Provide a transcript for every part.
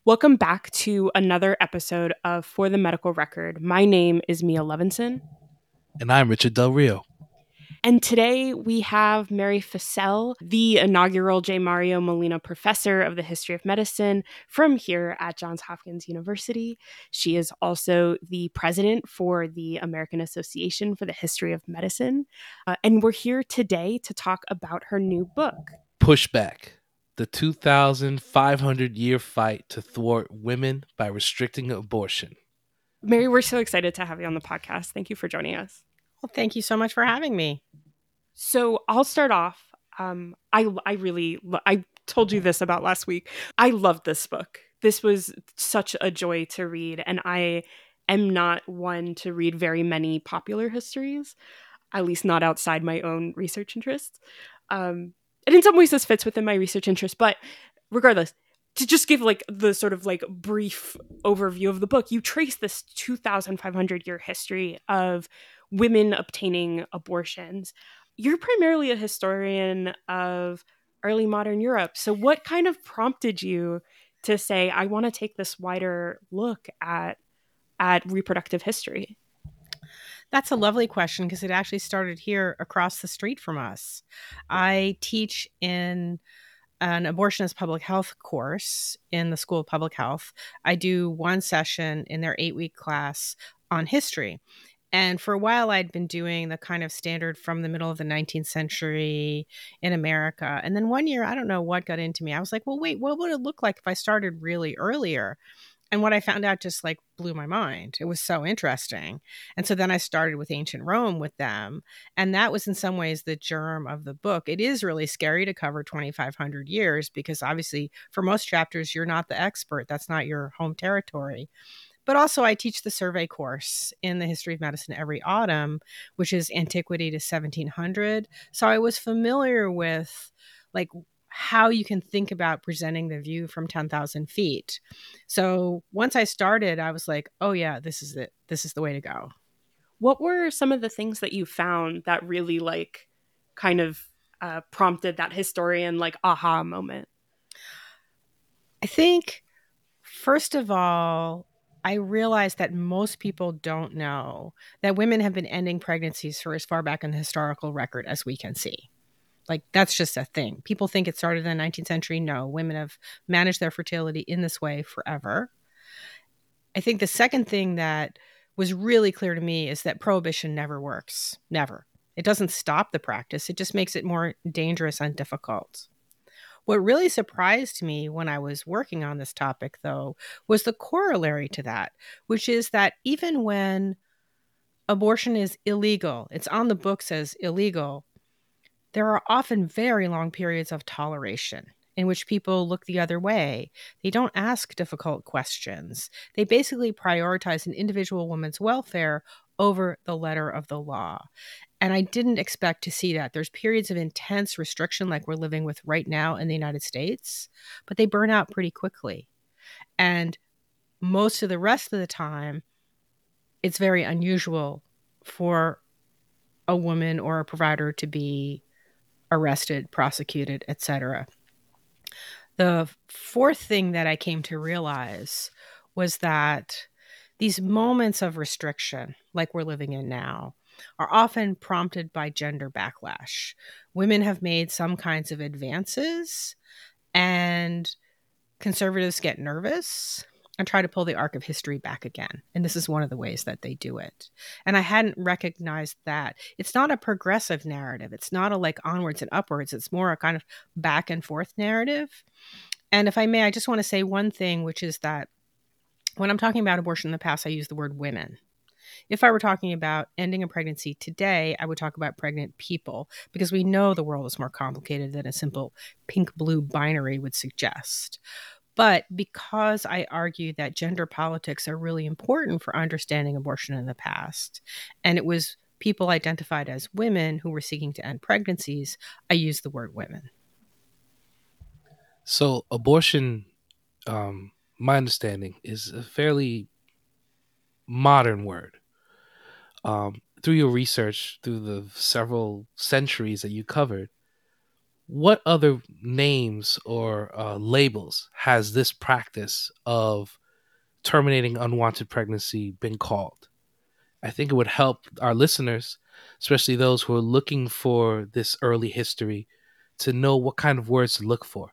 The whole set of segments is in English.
Welcome back to another episode of For the Medical Record. My name is Mia Levinson. And I'm Richard Del Rio. And today we have Mary Fussell, the inaugural J. Mario Molina Professor of the History of Medicine from here at Johns Hopkins University. She is also the president for the American Association for the History of Medicine. And we're here today to talk about her new book, Pushback: The 2,500-year fight to thwart women by restricting abortion. Mary, we're so excited to have you on the podcast. Thank you for joining us. Well, thank you so much for having me. So I'll start off. I told you this about last week. I loved this book. This was such a joy to read, and I am not one to read very many popular histories, at least not outside my own research interests. And in some ways, this fits within my research interest. But regardless, to just give like the sort of like brief overview of the book, you trace this 2,500-year history of women obtaining abortions. You're primarily a historian of early modern Europe. So what kind of prompted you to say, I want to take this wider look at reproductive history? That's a lovely question because it actually started here across the street from us. I teach in an abortionist public health course in the School of Public Health. I do one session in their 8-week class on history. And for a while, I'd been doing the kind of standard from the middle of the 19th century in America. And then one year, I don't know what got into me. I was like, well, wait, what would it look like if I started really earlier? And what I found out just like blew my mind. It was so interesting. And so then I started with ancient Rome with them. And that was in some ways the germ of the book. It is really scary to cover 2,500 years because obviously for most chapters, you're not the expert. That's not your home territory. But also I teach the survey course in the history of medicine every autumn, which is antiquity to 1700. So I was familiar with like how you can think about presenting the view from 10,000 feet. So once I started, I was like, oh yeah, this is it. This is the way to go. What were some of the things that you found that really like kind of prompted that historian like aha moment? I think, first of all, I realized that most people don't know that women have been ending pregnancies for as far back in the historical record as we can see. Like, that's just a thing. People think it started in the 19th century. No, women have managed their fertility in this way forever. I think the second thing that was really clear to me is that prohibition never works. Never. It doesn't stop the practice. It just makes it more dangerous and difficult. What really surprised me when I was working on this topic, though, was the corollary to that, which is that even when abortion is illegal, it's on the books as illegal, there are often very long periods of toleration in which people look the other way. They don't ask difficult questions. They basically prioritize an individual woman's welfare over the letter of the law. And I didn't expect to see that. There's periods of intense restriction like we're living with right now in the United States, but they burn out pretty quickly. And most of the rest of the time, it's very unusual for a woman or a provider to be arrested, prosecuted, etc. The fourth thing that I came to realize was that these moments of restriction, like we're living in now, are often prompted by gender backlash. Women have made some kinds of advances, and conservatives get nervous and try to pull the arc of history back again. And this is one of the ways that they do it. And I hadn't recognized that. It's not a progressive narrative. It's not a like onwards and upwards. It's more a kind of back and forth narrative. And if I may, I just want to say one thing, which is that when I'm talking about abortion in the past, I use the word women. If I were talking about ending a pregnancy today, I would talk about pregnant people because we know the world is more complicated than a simple pink-blue binary would suggest. But because I argue that gender politics are really important for understanding abortion in the past, and it was people identified as women who were seeking to end pregnancies, I use the word women. So abortion, my understanding, is a fairly modern word. Through your research, through the several centuries that you covered, what other names or labels has this practice of terminating unwanted pregnancy been called? I think it would help our listeners, especially those who are looking for this early history, to know what kind of words to look for.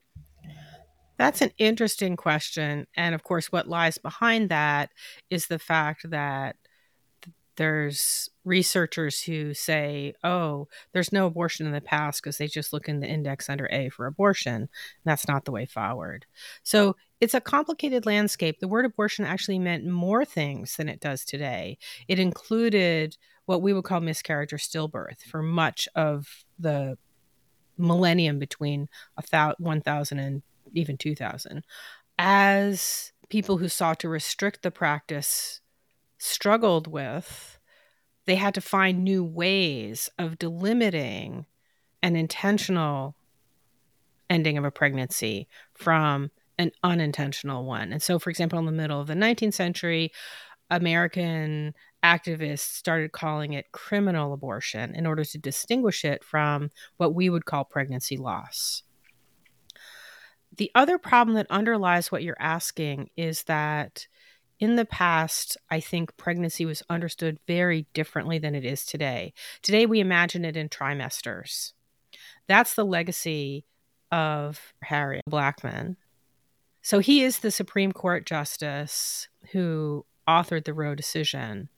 That's an interesting question. And of course, what lies behind that is the fact that there's researchers who say, oh, there's no abortion in the past because they just look in the index under A for abortion. And that's not the way forward. So it's a complicated landscape. The word abortion actually meant more things than it does today. It included what we would call miscarriage or stillbirth for much of the millennium between 1000 and even 2000. As people who sought to restrict the practice struggled with, they had to find new ways of delimiting an intentional ending of a pregnancy from an unintentional one. And so, for example, in the middle of the 19th century, American activists started calling it criminal abortion in order to distinguish it from what we would call pregnancy loss. The other problem that underlies what you're asking is that in the past, I think pregnancy was understood very differently than it is today. Today, we imagine it in trimesters. That's the legacy of Harry Blackmun. So he is the Supreme Court justice who authored the Roe decision.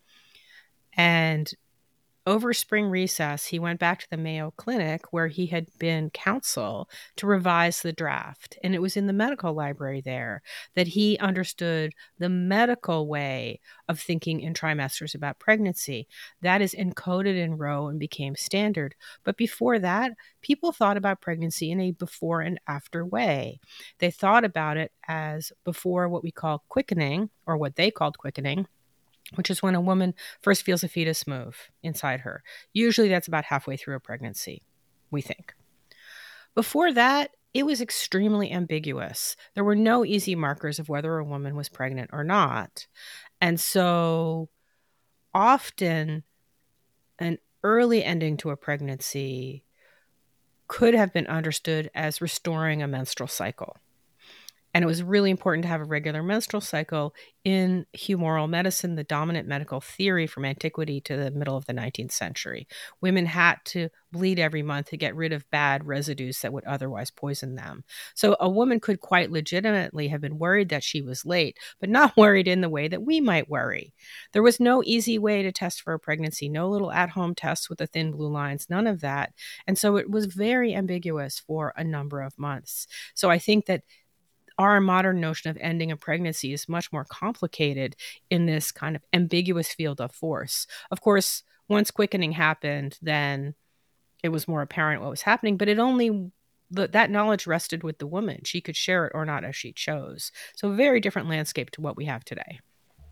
And over spring recess, he went back to the Mayo Clinic where he had been counsel to revise the draft. And it was in the medical library there that he understood the medical way of thinking in trimesters about pregnancy. That is encoded in Roe and became standard. But before that, people thought about pregnancy in a before and after way. They thought about it as before what we call quickening, or what they called quickening, which is when a woman first feels a fetus move inside her. Usually that's about halfway through a pregnancy, we think. Before that, it was extremely ambiguous. There were no easy markers of whether a woman was pregnant or not. And so often an early ending to a pregnancy could have been understood as restoring a menstrual cycle. And it was really important to have a regular menstrual cycle in humoral medicine, the dominant medical theory from antiquity to the middle of the 19th century. Women had to bleed every month to get rid of bad residues that would otherwise poison them. So a woman could quite legitimately have been worried that she was late, but not worried in the way that we might worry. There was no easy way to test for a pregnancy, no little at-home tests with the thin blue lines, none of that. And so it was very ambiguous for a number of months. So I think that our modern notion of ending a pregnancy is much more complicated in this kind of ambiguous field of force. Of course, once quickening happened, then it was more apparent what was happening, but that knowledge rested with the woman. She could share it or not as she chose. So a very different landscape to what we have today.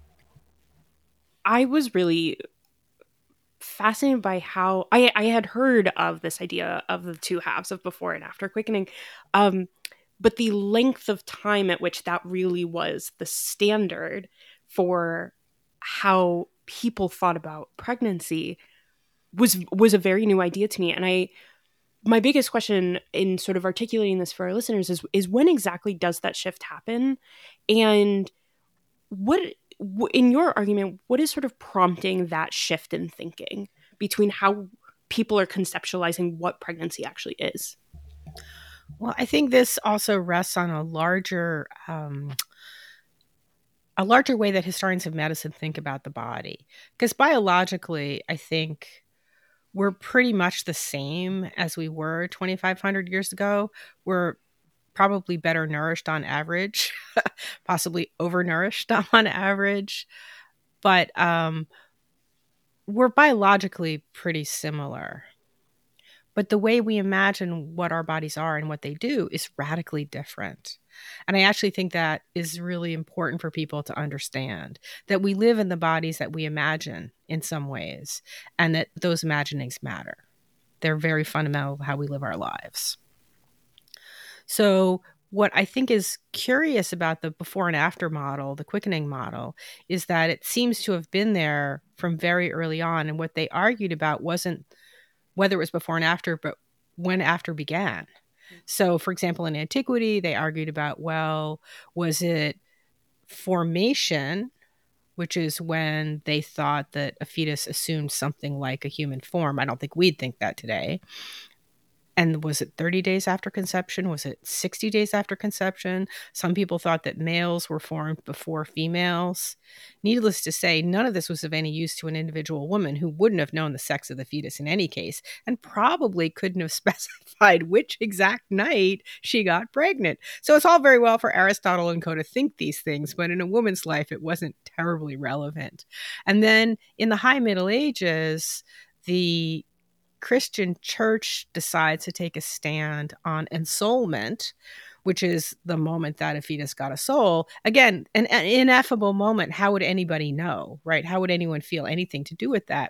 I was really fascinated by how I had heard of this idea of the two halves of before and after quickening. But the length of time at which that really was the standard for how people thought about pregnancy was a very new idea to me. And my biggest question in sort of articulating this for our listeners is when exactly does that shift happen? And what, in your argument, what is sort of prompting that shift in thinking between how people are conceptualizing what pregnancy actually is? Well, I think this also rests on a larger way that historians of medicine think about the body. Because biologically, I think we're pretty much the same as we were 2,500 years ago. We're probably better nourished on average, possibly overnourished on average. But we're biologically pretty similar. But the way we imagine what our bodies are and what they do is radically different. And I actually think that is really important for people to understand, that we live in the bodies that we imagine in some ways, and that those imaginings matter. They're very fundamental to how we live our lives. So what I think is curious about the before and after model, the quickening model, is that it seems to have been there from very early on. And what they argued about wasn't whether it was before and after, but when after began. So, for example, in antiquity, they argued about, well, was it formation, which is when they thought that a fetus assumed something like a human form. I don't think we'd think that today. And was it 30 days after conception? Was it 60 days after conception? Some people thought that males were formed before females. Needless to say, none of this was of any use to an individual woman who wouldn't have known the sex of the fetus in any case, and probably couldn't have specified which exact night she got pregnant. So it's all very well for Aristotle and co. to think these things, but in a woman's life, it wasn't terribly relevant. And then in the High Middle Ages, the Christian church decides to take a stand on ensoulment, which is the moment that a fetus got a soul. Again, an ineffable moment. How would anybody know, right? How would anyone feel anything to do with that?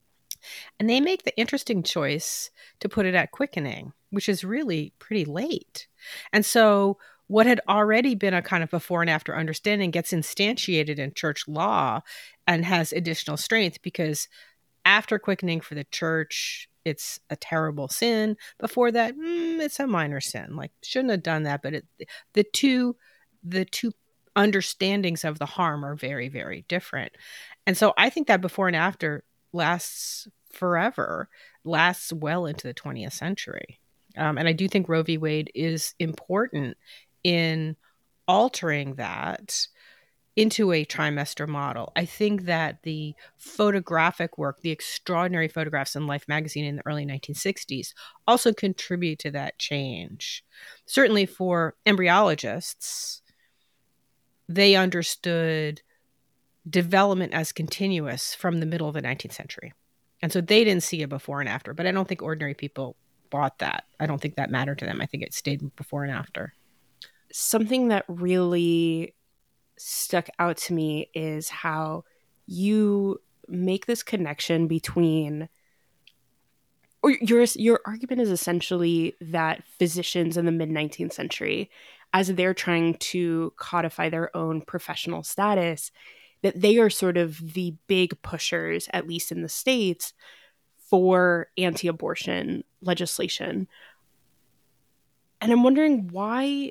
And they make the interesting choice to put it at quickening, which is really pretty late. And so what had already been a kind of before and after understanding gets instantiated in church law and has additional strength, because after quickening for the church, it's a terrible sin. Before that, it's a minor sin. Like, shouldn't have done that. But the two understandings of the harm are very, very different. And so I think that before and after lasts forever, lasts well into the 20th century. And I do think Roe v. Wade is important in altering that into a trimester model. I think that the photographic work, the extraordinary photographs in Life magazine in the early 1960s, also contribute to that change. Certainly for embryologists, they understood development as continuous from the middle of the 19th century. And so they didn't see a before and after, but I don't think ordinary people bought that. I don't think that mattered to them. I think it stayed before and after. Something that really stuck out to me is how you make this connection between, or your argument is essentially that physicians in the mid-19th century, as they're trying to codify their own professional status, that they are sort of the big pushers, at least in the States, for anti-abortion legislation. And I'm wondering why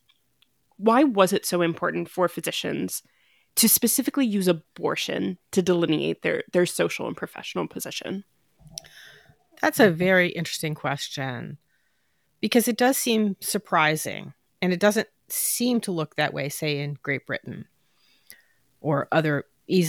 was it so important for physicians to specifically use abortion to delineate their social and professional position? That's a very interesting question, because it does seem surprising, and it doesn't seem to look that way, say, in Great Britain or other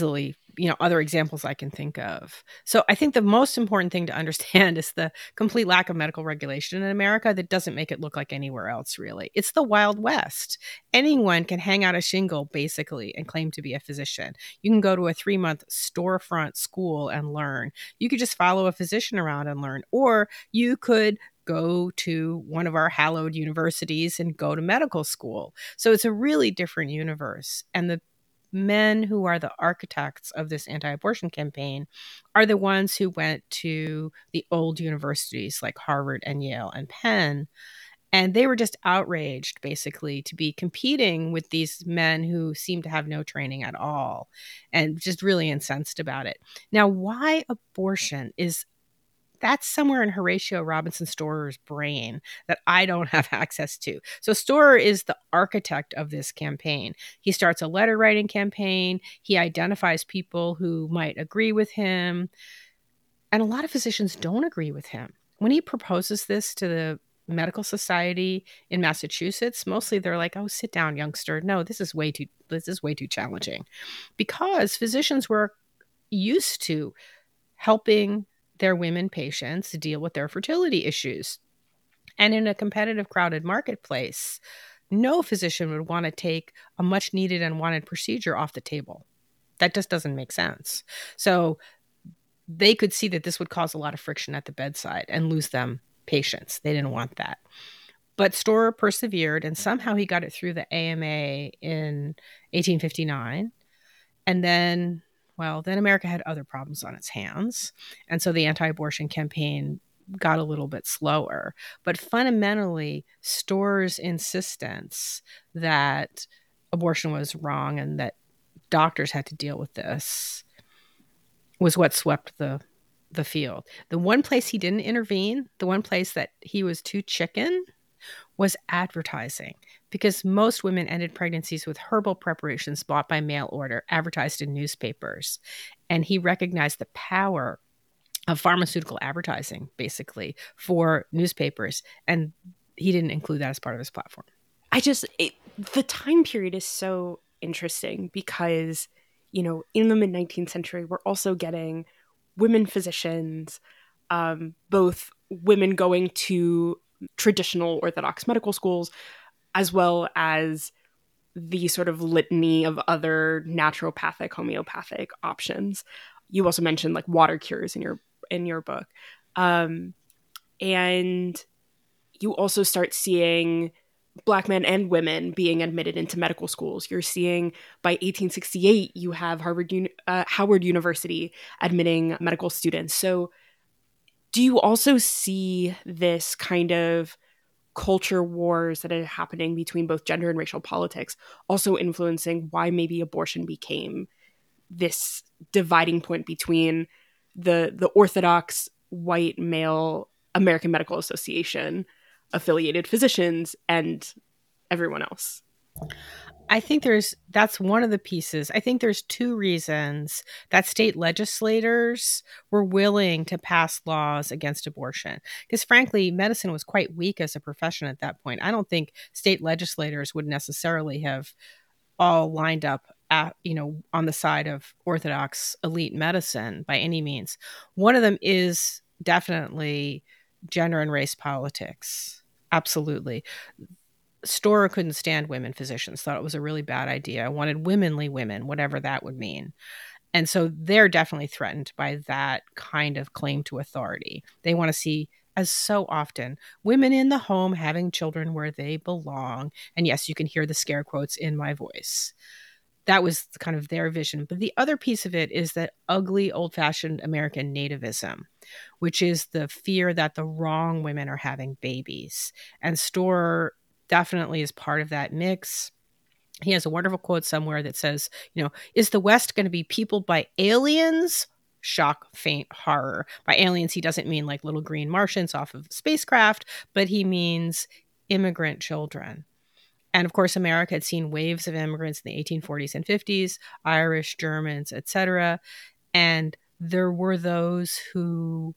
examples I can think of. So I think the most important thing to understand is the complete lack of medical regulation in America that doesn't make it look like anywhere else, really. It's the Wild West. Anyone can hang out a shingle, basically, and claim to be a physician. You can go to a 3-month storefront school and learn. You could just follow a physician around and learn. Or you could go to one of our hallowed universities and go to medical school. So it's a really different universe. And the men who are the architects of this anti-abortion campaign are the ones who went to the old universities like Harvard and Yale and Penn. And they were just outraged, basically, to be competing with these men who seem to have no training at all, and just really incensed about it. Now, why abortion that's somewhere in Horatio Robinson Storer's brain that I don't have access to. So Storer is the architect of this campaign. He starts a letter writing campaign. He identifies people who might agree with him. And a lot of physicians don't agree with him. When he proposes this to the medical society in Massachusetts, mostly they're like, "Oh, sit down, youngster. No, this is way too challenging." Because physicians were used to helping their women patients deal with their fertility issues. And in a competitive, crowded marketplace, no physician would want to take a much needed and wanted procedure off the table. That just doesn't make sense. So they could see that this would cause a lot of friction at the bedside and lose them patients. They didn't want that. But Storer persevered, and somehow he got it through the AMA in 1859. And then America had other problems on its hands. And so the anti-abortion campaign got a little bit slower. But fundamentally, Storer's insistence that abortion was wrong and that doctors had to deal with this was what swept the the field. The one place he didn't intervene, the one place that he was too chicken, was advertising, because most women ended pregnancies with herbal preparations bought by mail order, advertised in newspapers. And he recognized the power of pharmaceutical advertising, basically, for newspapers. And he didn't include that as part of his platform. The time period is so interesting because, in the mid 19th century, we're also getting women physicians, both women going to traditional Orthodox medical schools, as well as the sort of litany of other naturopathic, homeopathic options. You also mentioned like water cures in your book, and you also start seeing Black men and women being admitted into medical schools. You're seeing by 1868, you have Howard University admitting medical students. So do you also see this kind of culture wars that are happening between both gender and racial politics also influencing why maybe abortion became this dividing point between the Orthodox white male American Medical Association affiliated physicians and everyone else? I think that's one of the pieces. I think there's two reasons that state legislators were willing to pass laws against abortion. Because frankly, medicine was quite weak as a profession at that point. I don't think state legislators would necessarily have all lined up on the side of Orthodox elite medicine by any means. One of them is definitely gender and race politics. Absolutely. Storer couldn't stand women physicians, thought it was a really bad idea. I wanted womanly women, whatever that would mean. And so they're definitely threatened by that kind of claim to authority. They want to see, as so often, women in the home having children where they belong. And yes, you can hear the scare quotes in my voice. That was kind of their vision. But the other piece of it is that ugly, old-fashioned American nativism, which is the fear that the wrong women are having babies. And Storer definitely is part of that mix. He has a wonderful quote somewhere that says, is the West going to be peopled by aliens? Shock, faint horror. By aliens, he doesn't mean like little green Martians off of spacecraft, but he means immigrant children. And of course, America had seen waves of immigrants in the 1840s and 50s, Irish, Germans, etc. And there were those who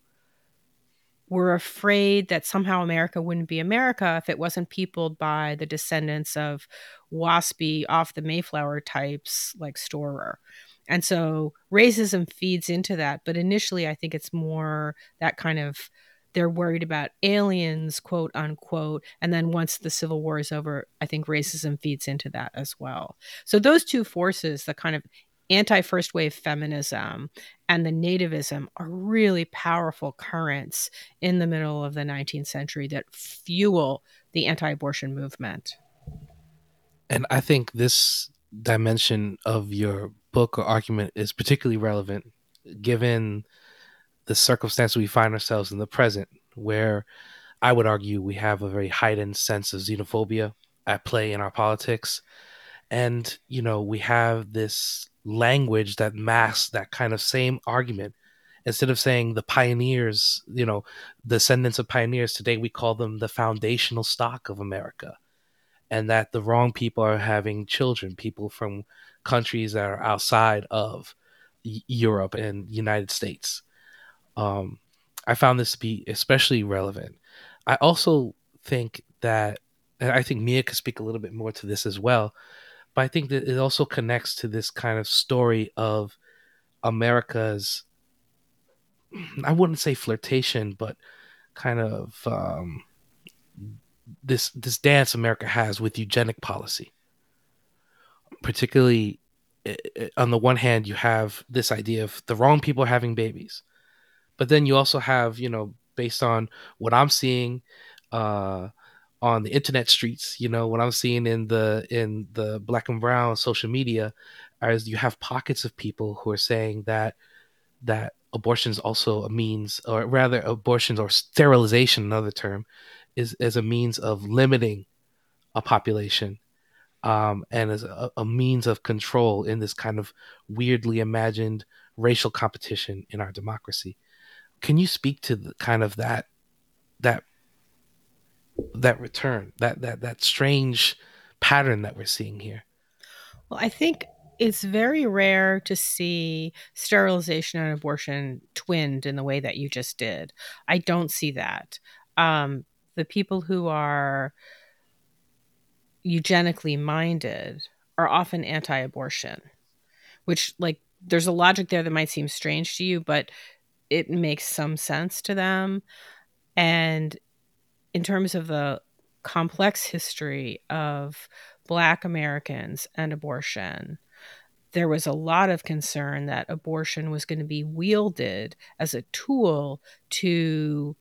were afraid that somehow America wouldn't be America if it wasn't peopled by the descendants of waspy, off the Mayflower types like Storer. And so racism feeds into that. But initially, I think it's more that kind of, they're worried about aliens, quote unquote. And then once the Civil War is over, I think racism feeds into that as well. So those two forces, the kind of anti-first wave feminism and the nativism, are really powerful currents in the middle of the 19th century that fuel the anti-abortion movement. And I think this dimension of your book or argument is particularly relevant given the circumstance we find ourselves in the present, where I would argue we have a very heightened sense of xenophobia at play in our politics. And, we have this language that masks that kind of same argument. Instead of saying the pioneers, descendants of pioneers, today we call them the foundational stock of America. And that the wrong people are having children, people from countries that are outside of Europe and United States. I found this to be especially relevant. I also think that, and I think Mia could speak a little bit more to this as well, but I think that it also connects to this kind of story of America's, I wouldn't say flirtation, but kind of this dance America has with eugenic policy. Particularly, on the one hand, you have this idea of the wrong people having babies. But then you also have, based on what I'm seeing on the internet streets, what I'm seeing in the black and brown social media, as you have pockets of people who are saying that abortion is also a means, or rather abortions or sterilization, another term, is as a means of limiting a population, and as a means of control in this kind of weirdly imagined racial competition in our democracy. Can you speak to the kind of that return, that strange pattern that we're seeing here? Well, I think it's very rare to see sterilization and abortion twinned in the way that you just did. I don't see that. The people who are eugenically minded are often anti-abortion, which, like, there's a logic there that might seem strange to you, but it makes some sense to them. And in terms of the complex history of Black Americans and abortion, there was a lot of concern that abortion was going to be wielded as a tool to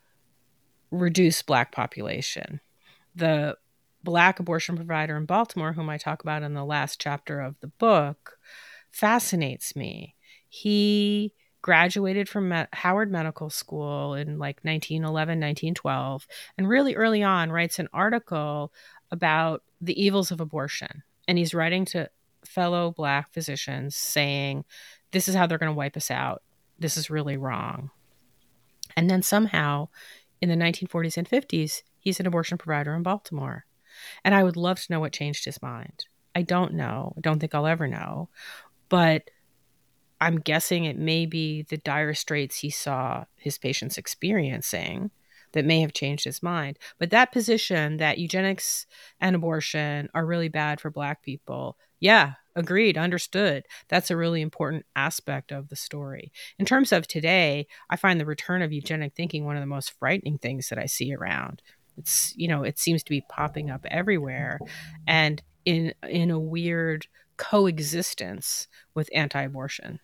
reduce Black population. The Black abortion provider in Baltimore, whom I talk about in the last chapter of the book, fascinates me. He graduated from Howard Medical School in like 1911, 1912, and really early on writes an article about the evils of abortion. And he's writing to fellow Black physicians saying, this is how they're going to wipe us out. This is really wrong. And then somehow in the 1940s and 50s, he's an abortion provider in Baltimore. And I would love to know what changed his mind. I don't know. I don't think I'll ever know. But I'm guessing it may be the dire straits he saw his patients experiencing that may have changed his mind. But that position that eugenics and abortion are really bad for Black people, yeah, agreed, understood. That's a really important aspect of the story. In terms of today, I find the return of eugenic thinking one of the most frightening things that I see around. It's, it seems to be popping up everywhere and in a weird coexistence with anti-abortion.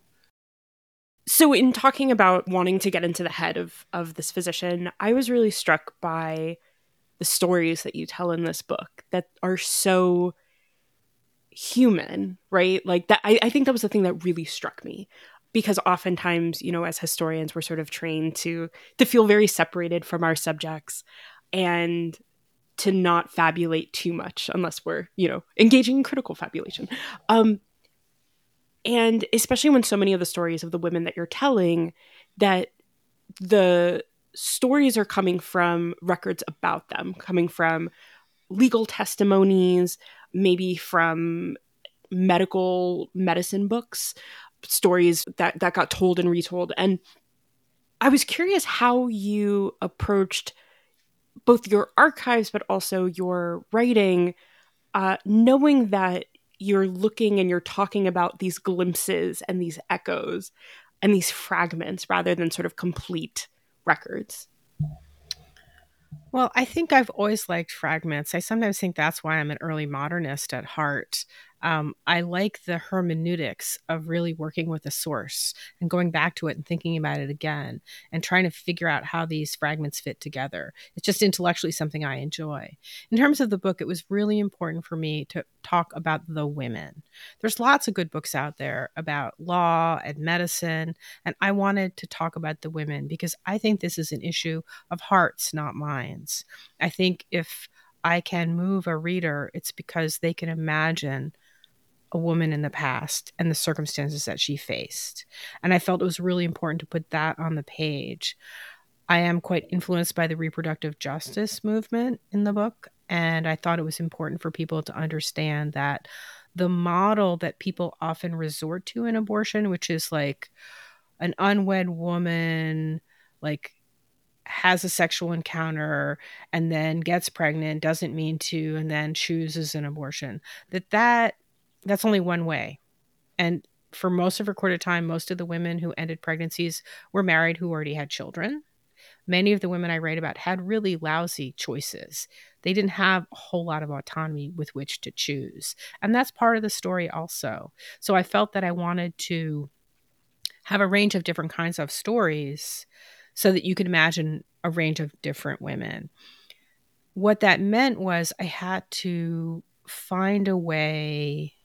So in talking about wanting to get into the head of this physician, I was really struck by the stories that you tell in this book that are so human, right? Like that, I think that was the thing that really struck me, because oftentimes, as historians, we're sort of trained to feel very separated from our subjects and to not fabulate too much unless we're, engaging in critical fabulation. And especially when so many of the stories of the women that you're telling, that the stories are coming from records about them, coming from legal testimonies, maybe from medicine books, stories that got told and retold. And I was curious how you approached both your archives, but also your writing, knowing that you're looking and you're talking about these glimpses and these echoes and these fragments rather than sort of complete records. Well, I think I've always liked fragments. I sometimes think that's why I'm an early modernist at heart. I like the hermeneutics of really working with a source and going back to it and thinking about it again and trying to figure out how these fragments fit together. It's just intellectually something I enjoy. In terms of the book, it was really important for me to talk about the women. There's lots of good books out there about law and medicine, and I wanted to talk about the women because I think this is an issue of hearts, not minds. I think if I can move a reader, it's because they can imagine a woman in the past and the circumstances that she faced. And I felt it was really important to put that on the page. I am quite influenced by the reproductive justice movement in the book, and I thought it was important for people to understand that the model that people often resort to in abortion, which is like an unwed woman, like has a sexual encounter and then gets pregnant, doesn't mean to, and then chooses an abortion, that's only one way. And for most of recorded time, most of the women who ended pregnancies were married who already had children. Many of the women I write about had really lousy choices. They didn't have a whole lot of autonomy with which to choose. And that's part of the story also. So I felt that I wanted to have a range of different kinds of stories so that you could imagine a range of different women. What that meant was I had to find a way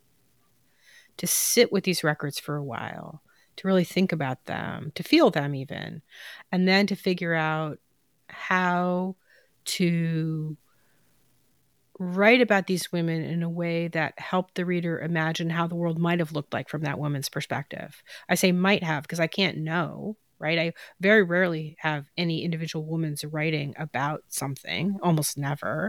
to sit with these records for a while, to really think about them, to feel them even, and then to figure out how to write about these women in a way that helped the reader imagine how the world might have looked like from that woman's perspective. I say might have because I can't know, right? I very rarely have any individual woman's writing about something, almost never.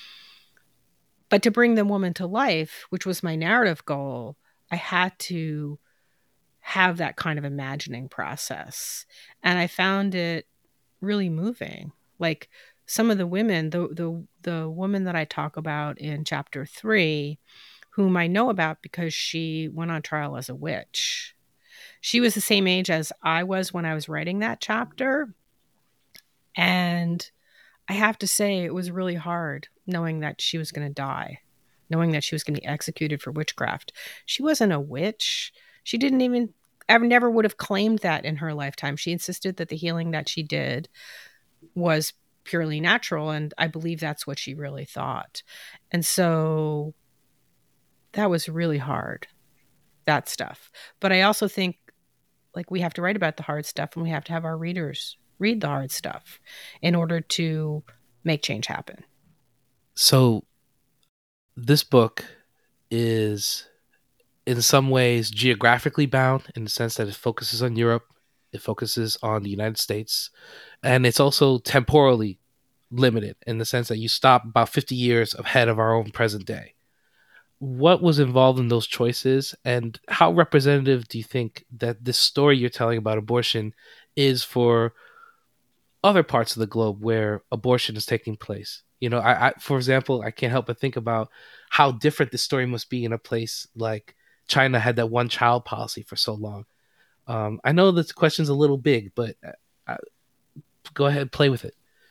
But to bring the woman to life, which was my narrative goal, I had to have that kind of imagining process. And I found it really moving. Like some of the women, the woman that I talk about in chapter 3, whom I know about because she went on trial as a witch. She was the same age as I was when I was writing that chapter. And I have to say, it was really hard knowing that she was going to die, knowing that she was going to be executed for witchcraft. She wasn't a witch. She didn't even, ever never would have claimed that in her lifetime. She insisted that the healing that she did was purely natural. And I believe that's what she really thought. And so that was really hard, that stuff. But I also think like we have to write about the hard stuff and we have to have our readers read the hard stuff in order to make change happen. So this book is in some ways geographically bound in the sense that it focuses on Europe, it focuses on the United States, and it's also temporally limited in the sense that you stop about 50 years ahead of our own present day. What was involved in those choices, and how representative do you think that this story you're telling about abortion is for other parts of the globe where abortion is taking place? You know, I for example, I can't help but think about how different this story must be in a place like China had that one child policy for so long. I know this question's a little big, but go ahead, play with it.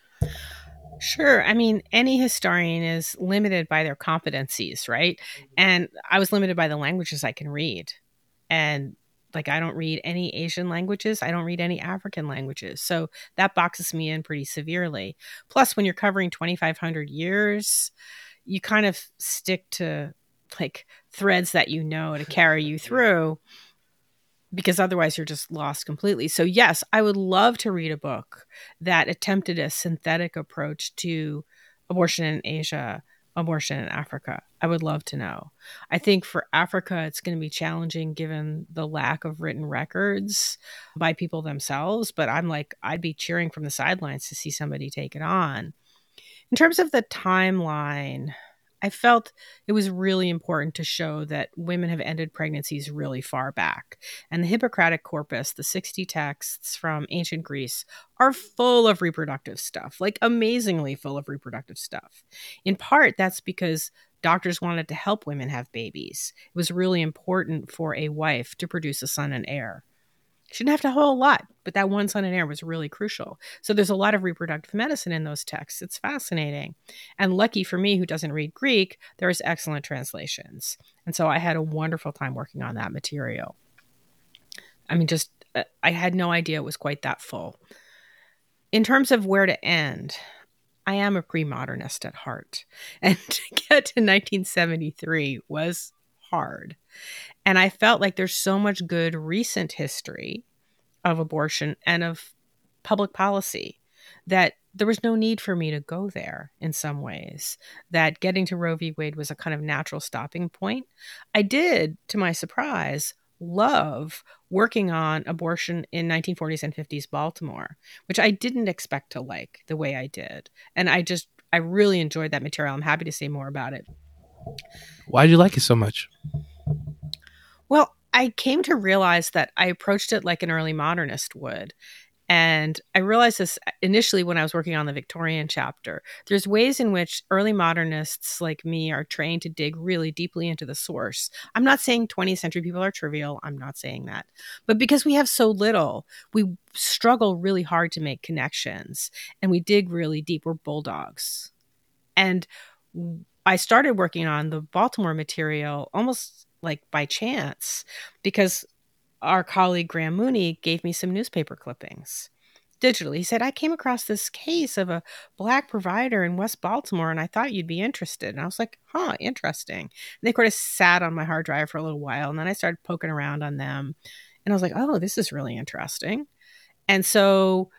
Sure. I mean, any historian is limited by their competencies, right? And I was limited by the languages I can read. And like, I don't read any Asian languages. I don't read any African languages. So that boxes me in pretty severely. Plus, when you're covering 2,500 years, you kind of stick to like threads that you know to carry you through, because otherwise you're just lost completely. So yes, I would love to read a book that attempted a synthetic approach to abortion in Asia, abortion in Africa. I would love to know. I think for Africa, it's going to be challenging given the lack of written records by people themselves. But I'm like, I'd be cheering from the sidelines to see somebody take it on. In terms of the timeline, I felt it was really important to show that women have ended pregnancies really far back. And the Hippocratic Corpus, the 60 texts from ancient Greece, are full of reproductive stuff, like amazingly full of reproductive stuff. In part, that's because doctors wanted to help women have babies. It was really important for a wife to produce a son and heir. She didn't have to have a whole lot, but that one son and heir was really crucial. So there's a lot of reproductive medicine in those texts. It's fascinating. And lucky for me, who doesn't read Greek, there's excellent translations. And so I had a wonderful time working on that material. I mean, just, I had no idea it was quite that full. In terms of where to end, I am a pre-modernist at heart. And to get to 1973 was hard. And I felt like there's so much good recent history of abortion and of public policy that there was no need for me to go there in some ways, that getting to Roe v. Wade was a kind of natural stopping point. I did, to my surprise, love working on abortion in 1940s and 50s Baltimore, which I didn't expect to like the way I did. And I really enjoyed that material. I'm happy to say more about it. Why did you like it so much? Well, I came to realize that I approached it like an early modernist would. And I realized this initially when I was working on the Victorian chapter. There's ways in which early modernists like me are trained to dig really deeply into the source. I'm not saying 20th century people are trivial. I'm not saying that. But because we have so little, we struggle really hard to make connections. And we dig really deep. We're bulldogs. And I started working on the Baltimore material almost like by chance, because our colleague Graham Mooney gave me some newspaper clippings digitally. He said, I came across this case of a Black provider in West Baltimore, and I thought you'd be interested. And I was like, interesting. And they sort of sat on my hard drive for a little while, and then I started poking around on them. And I was like, oh, this is really interesting. And so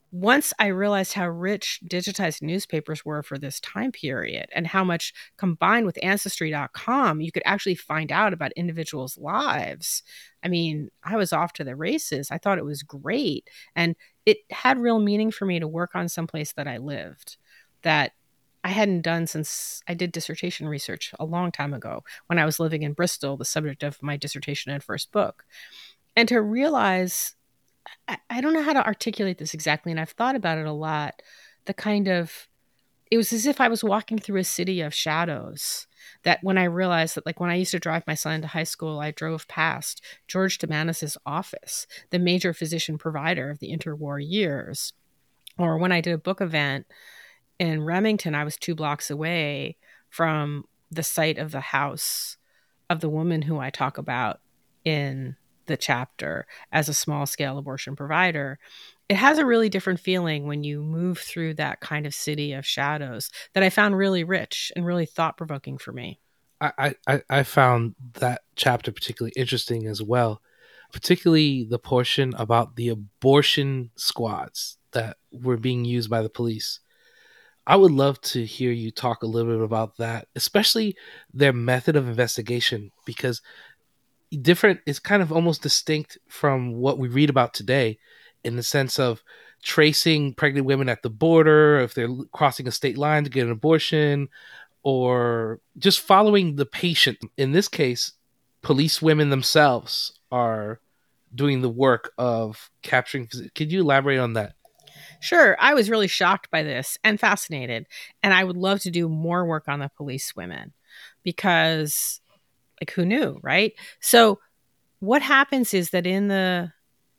once I realized how rich digitized newspapers were for this time period and how much combined with Ancestry.com, you could actually find out about individuals' lives. I mean, I was off to the races. I thought it was great. And it had real meaning for me to work on someplace that I lived that I hadn't done since I did dissertation research a long time ago when I was living in Bristol, the subject of my dissertation and first book. And to realize, I don't know how to articulate this exactly, and I've thought about it a lot. The kind of, it was as if I was walking through a city of shadows. That when I realized that, like when I used to drive my son to high school, I drove past George Demanis's office, the major physician provider of the interwar years. Or when I did a book event in Remington, I was 2 blocks away from the site of the house of the woman who I talk about in the chapter as a small scale abortion provider. It has a really different feeling when you move through that kind of city of shadows that I found really rich and really thought provoking for me. I found that chapter particularly interesting as well, particularly the portion about the abortion squads that were being used by the police. I would love to hear you talk a little bit about that, especially their method of investigation, because different is kind of almost distinct from what we read about today in the sense of tracing pregnant women at the border, if they're crossing a state line to get an abortion, or just following the patient. In this case, police women themselves are doing the work of capturing. Could you elaborate on that? Sure. I was really shocked by this and fascinated. And I would love to do more work on the police women because, like, who knew, right? So, what happens is that in the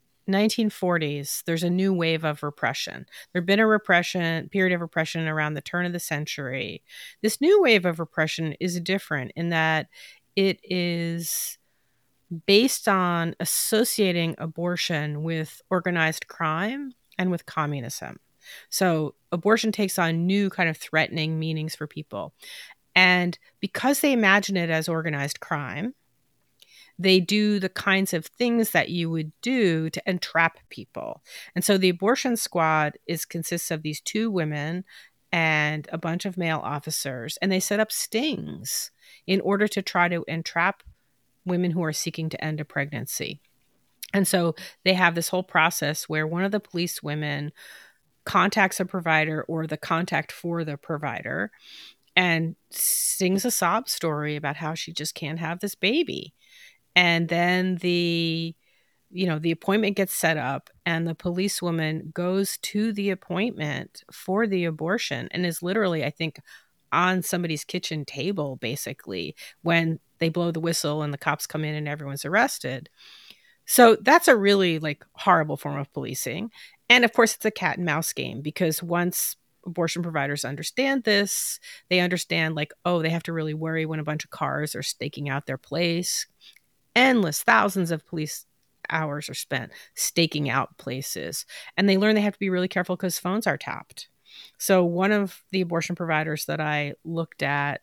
1940s, there's a new wave of repression. There'd been a period of repression around the turn of the century. This new wave of repression is different in that it is based on associating abortion with organized crime and with communism. So abortion takes on new kind of threatening meanings for people. And because they imagine it as organized crime, they do the kinds of things that you would do to entrap people. And so the abortion squad consists of these 2 women and a bunch of male officers, and they set up stings in order to try to entrap women who are seeking to end a pregnancy. And so they have this whole process where one of the police women contacts a provider or the contact for the provider and sings a sob story about how she just can't have this baby. And then the appointment gets set up and the policewoman goes to the appointment for the abortion and is literally, I think, on somebody's kitchen table, basically, when they blow the whistle and the cops come in and everyone's arrested. So that's a really horrible form of policing. And of course, it's a cat and mouse game because once abortion providers understand this, they understand they have to really worry when a bunch of cars are staking out their place. Endless thousands of police hours are spent staking out places. And they learn they have to be really careful because phones are tapped. So one of the abortion providers that I looked at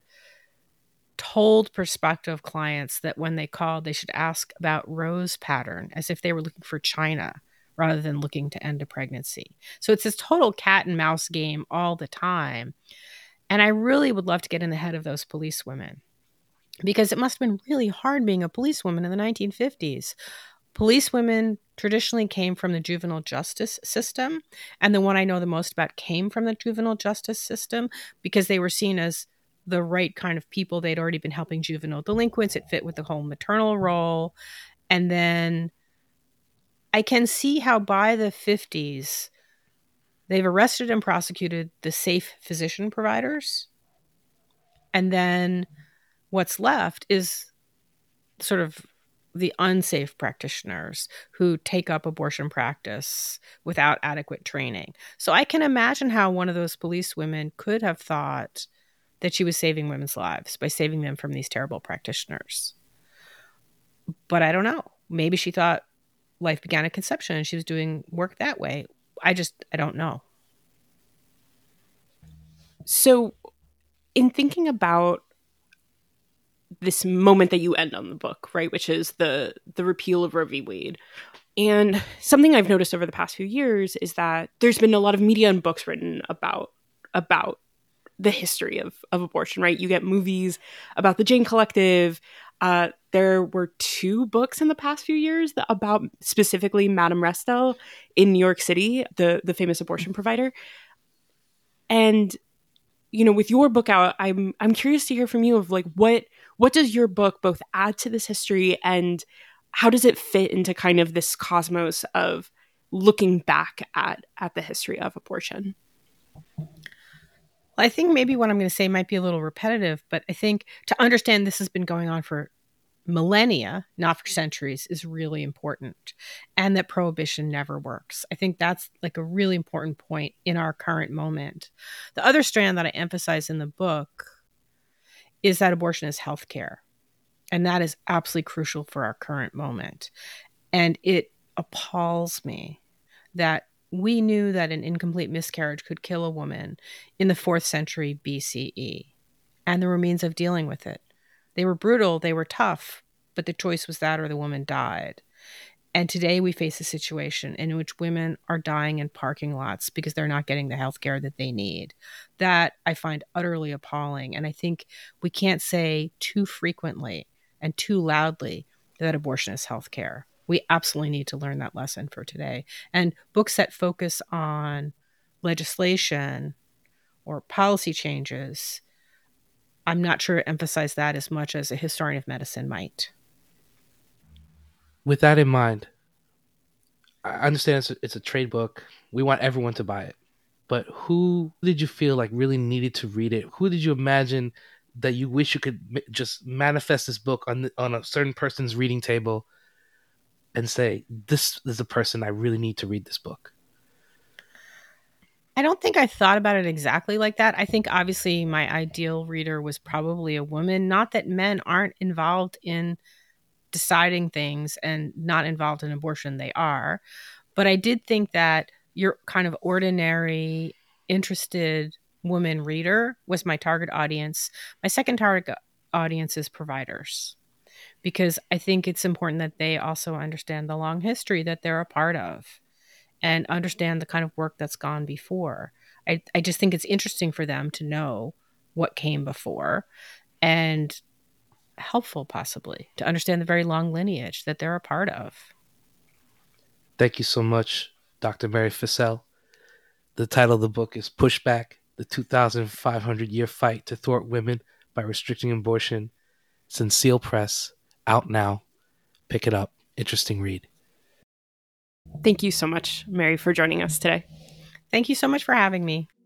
told prospective clients that when they called, they should ask about rose pattern as if they were looking for China rather than looking to end a pregnancy. So it's this total cat and mouse game all the time. And I really would love to get in the head of those police women because it must have been really hard being a policewoman in the 1950s. Police women traditionally came from the juvenile justice system. And the one I know the most about came from the juvenile justice system because they were seen as the right kind of people. They'd already been helping juvenile delinquents. It fit with the whole maternal role. And then I can see how by the 50s, they've arrested and prosecuted the safe physician providers. And then what's left is sort of the unsafe practitioners who take up abortion practice without adequate training. So I can imagine how one of those police women could have thought that she was saving women's lives by saving them from these terrible practitioners. But I don't know. Maybe she thought life began at conception and she was doing work that way. I don't know. So in thinking about this moment that you end on the book, right, which is the repeal of Roe v. Wade, And something I've noticed over the past few years is that there's been a lot of media and books written about the history of abortion, right? You get movies about the Jane Collective. There were 2 books in the past few years about specifically Madame Restel in New York City, the famous abortion provider. And, you know, with your book out, I'm curious to hear from you of like, what does your book both add to this history, and how does it fit into kind of this cosmos of looking back at the history of abortion? I think maybe what I'm going to say might be a little repetitive, but I think to understand this has been going on for millennia, not for centuries, is really important, and that prohibition never works. I think that's like a really important point in our current moment. The other strand that I emphasize in the book is that abortion is healthcare, and that is absolutely crucial for our current moment. And it appalls me that we knew that an incomplete miscarriage could kill a woman in the 4th century BCE, and there were means of dealing with it. They were brutal, they were tough, but the choice was that or the woman died. And today we face a situation in which women are dying in parking lots because they're not getting the health care that they need. That I find utterly appalling. And I think we can't say too frequently and too loudly that abortion is health care. We absolutely need to learn that lesson for today. And books that focus on legislation or policy changes, I'm not sure to emphasize that as much as a historian of medicine might. With that in mind, I understand it's a trade book. We want everyone to buy it. But who did you feel like really needed to read it? Who did you imagine that you wish you could just manifest this book on a certain person's reading table and say, this is the person I really need to read this book? I don't think I thought about it exactly like that. I think obviously my ideal reader was probably a woman. Not that men aren't involved in deciding things and not involved in abortion. They are. But I did think that your kind of ordinary, interested woman reader was my target audience. My second target audience is providers, because I think it's important that they also understand the long history that they're a part of and understand the kind of work that's gone before. I just think it's interesting for them to know what came before, and helpful possibly to understand the very long lineage that they're a part of. Thank you so much, Dr. Mary Feisal. The title of the book is Pushback, the 2,500-year fight to thwart women by restricting abortion. It's in Seal Press, out now. Pick it up. Interesting read. Thank you so much, Mary, for joining us today. Thank you so much for having me.